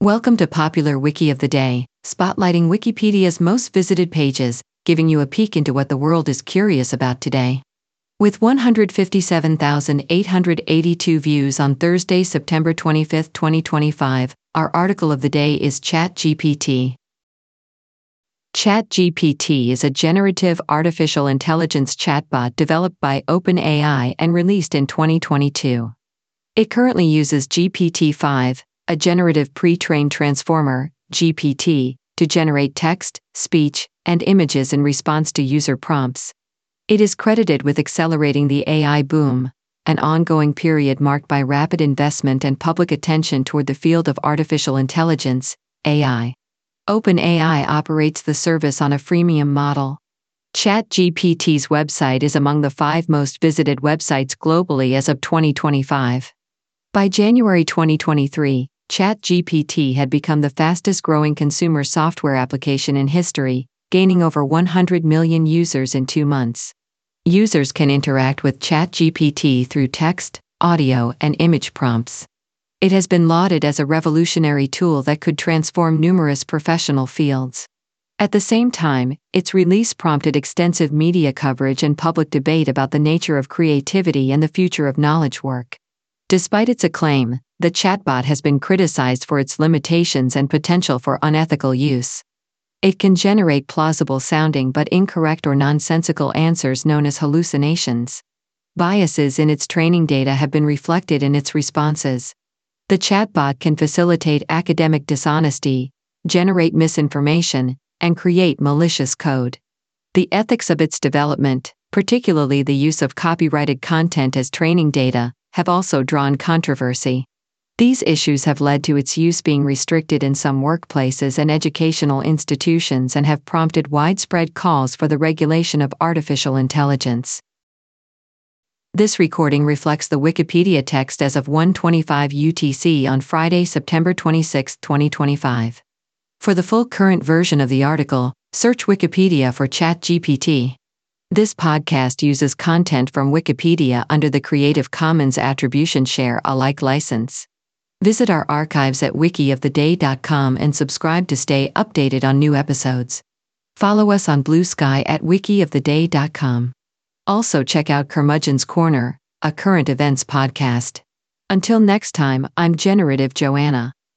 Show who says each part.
Speaker 1: Welcome to Popular Wiki of the Day, spotlighting Wikipedia's most visited pages, giving you a peek into what the world is curious about today. With 157,882 views on Thursday, September 25, 2025, our article of the day is ChatGPT. ChatGPT is a generative artificial intelligence chatbot developed by OpenAI and released in 2022. It currently uses GPT-5, a generative pre-trained transformer, GPT, to generate text, speech, and images in response to user prompts. It is credited with accelerating the AI boom, an ongoing period marked by rapid investment and public attention toward the field of artificial intelligence, AI. OpenAI operates the service on a freemium model. ChatGPT's website is among the 5 most visited websites globally as of 2025. By January 2023, ChatGPT had become the fastest-growing consumer software application in history, gaining over 100 million users in 2 months. Users can interact with ChatGPT through text, audio, and image prompts. It has been lauded as a revolutionary tool that could transform numerous professional fields. At the same time, its release prompted extensive media coverage and public debate about the nature of creativity and the future of knowledge work. Despite its acclaim, the chatbot has been criticized for its limitations and potential for unethical use. It can generate plausible-sounding but incorrect or nonsensical answers known as hallucinations. Biases in its training data have been reflected in its responses. The chatbot can facilitate academic dishonesty, generate misinformation, and create malicious code. The ethics of its development, particularly the use of copyrighted content as training data, have also drawn controversy. These issues have led to its use being restricted in some workplaces and educational institutions and have prompted widespread calls for the regulation of artificial intelligence. This recording reflects the Wikipedia text as of 1:25 UTC on Friday, September 26, 2025. For the full current version of the article, search Wikipedia for ChatGPT. This podcast uses content from Wikipedia under the Creative Commons Attribution Share Alike license. Visit our archives at wikioftheday.com and subscribe to stay updated on new episodes. Follow us on Blue Sky at wikioftheday.com. Also check out Curmudgeon's Corner, a current events podcast. Until next time, I'm Generative Joanna.